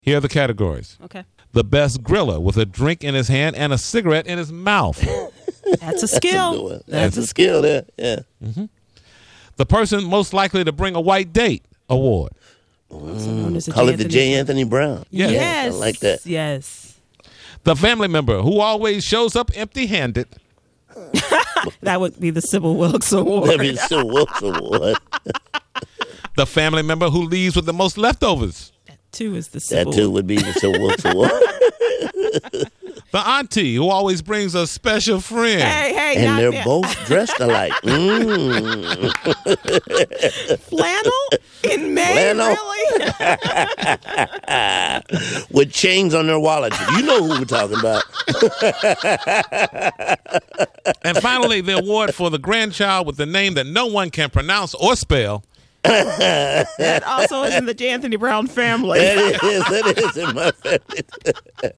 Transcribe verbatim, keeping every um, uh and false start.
Here are the categories. Okay. The best griller with a drink in his hand and a cigarette in his mouth. That's a skill. That's a, good one. That's a skill there. Yeah. Mm-hmm. The person most likely to bring a white date award. Mm. Call it the J. Anthony Brown. Yes. Yes. I like that. Yes. The family member who always shows up empty-handed. That would be the Sybil Wilkes Award. That'd be the Sybil Wilkes Award. The family member who leaves with the most leftovers. That too is the Sybil. That too would be the Sybil Wilkes Award. The auntie who always brings a special friend. Hey, hey, and not they're that. both dressed alike. Mm. Flannel in May, Flannel. really? With chains on their wallets. You know who we're talking about. And finally, the award for the grandchild with the name that no one can pronounce or spell. That also is in the J. Anthony Brown family. That is, that is in my family.